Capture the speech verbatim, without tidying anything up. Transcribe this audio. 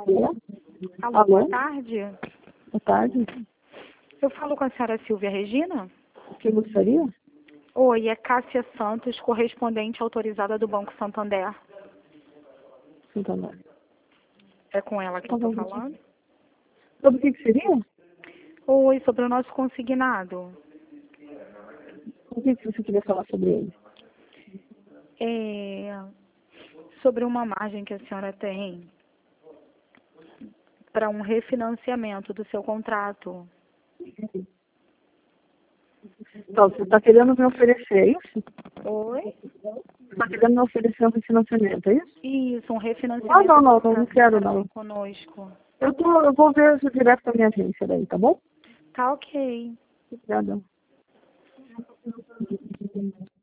Alô? Alô, Alô? boa tarde. Boa tarde. Eu falo com a senhora Silvia Regina? O que gostaria? Oi, é Cássia Santos, correspondente autorizada do Banco Santander. Santander. É com ela que eu estou falando? Sobre o que, que seria? Oi, sobre o nosso consignado. O que, que você queria falar sobre ele? É sobre uma margem que a senhora tem para um refinanciamento do seu contrato. Então, você está querendo me oferecer, é isso? Oi? Você está querendo me oferecer um refinanciamento, é isso? Isso, um refinanciamento Ah, não, não, do não, não contrato que a quero, senhora não. tem conosco. Eu, tô, eu vou ver isso direto com a minha agência daí, tá bom? Tá ok. Obrigada.